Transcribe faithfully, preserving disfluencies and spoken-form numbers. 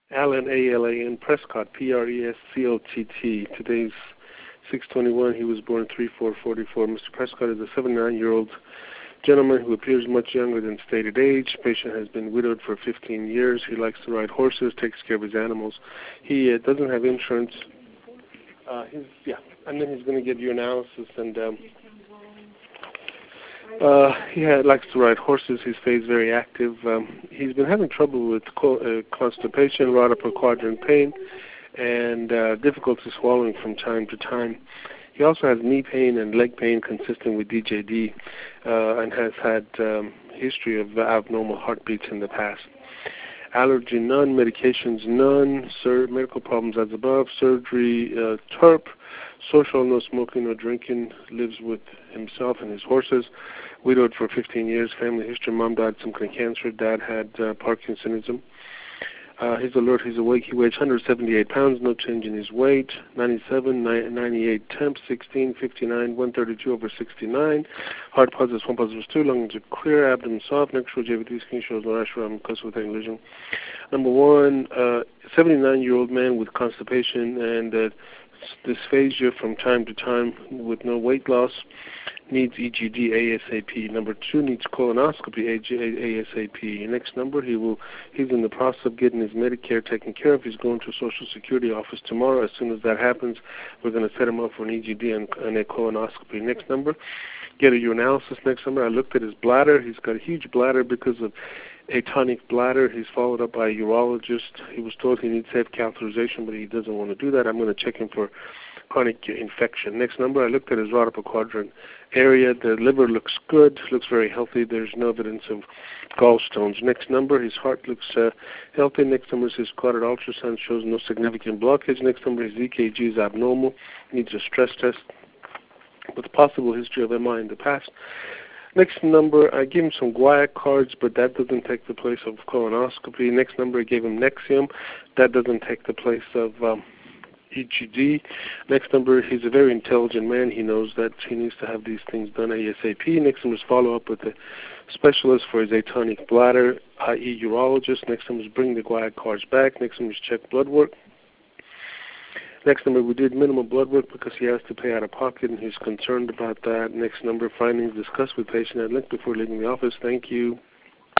Alan, A L A N, Prescott, P R E S C O T T. Today's six twenty-one. He was born three four forty-four. Mister Prescott is a seventy-nine-year-old gentleman who appears much younger than stated age. Patient has been widowed for fifteen years. He likes to ride horses, takes care of his animals. He uh, doesn't have insurance. Uh, he's, yeah, and then he's going to get urinalysis, and um, uh, he had, likes to ride horses. He stays very active. Um, he's been having trouble with co- uh, constipation, rod upper quadrant pain, and uh, difficulty swallowing from time to time. He also has knee pain and leg pain consistent with D J D, uh, and has had um, history of abnormal heartbeats in the past. Allergy, none. Medications, none. Sur- medical problems as above. Surgery, uh, T E R P. Social, no smoking, no drinking. Lives with himself and his horses. Widowed for fifteen years. Family history, mom died some kind of cancer. Dad had uh, Parkinsonism. Uh, he's alert, he's awake. He weighs one hundred seventy-eight pounds, no change in his weight. ninety-seven, ninety-eight temp, sixteen, fifty-nine, one thirty-two over sixty-nine. Heart positive, one positive two. Lungs are clear, abdomen soft. Next row, J V T skin shows no rash around because with lesion. Number one, uh, seventy-nine-year-old man with constipation and uh, dysphagia from time to time with no weight loss. Needs E G D ASAP. Number two, needs colonoscopy ASAP. Next number, he will. He's in the process of getting his Medicare taken care of. He's going to Social Security office tomorrow. As soon as that happens, we're going to set him up for an E G D and, and a colonoscopy. Next number, get a urinalysis. Next number, I looked at his bladder. He's got a huge bladder because of atonic bladder. He's followed up by a urologist. He was told he needs safe catheterization, but he doesn't want to do that. I'm going to check him for chronic infection. Next number, I looked at his right upper quadrant area. The liver looks good, looks very healthy. There's no evidence of gallstones. Next number, his heart looks uh, healthy. Next number is his carotid ultrasound shows no significant blockage. Next number, his E K G is abnormal, needs a stress test with possible history of M I in the past. Next number, I gave him some guaiac cards, but that doesn't take the place of colonoscopy. Next number, I gave him Nexium. That doesn't take the place of um, E G D. Next number, he's a very intelligent man. He knows that he needs to have these things done ASAP. Next number is follow up with the specialist for his atonic bladder, that is urologist. Next number is bring the guaiac cards back. Next number is check blood work. Next number, we did minimal blood work because he has to pay out of pocket and he's concerned about that. Next number, findings discussed with patient at length before leaving the office. Thank you.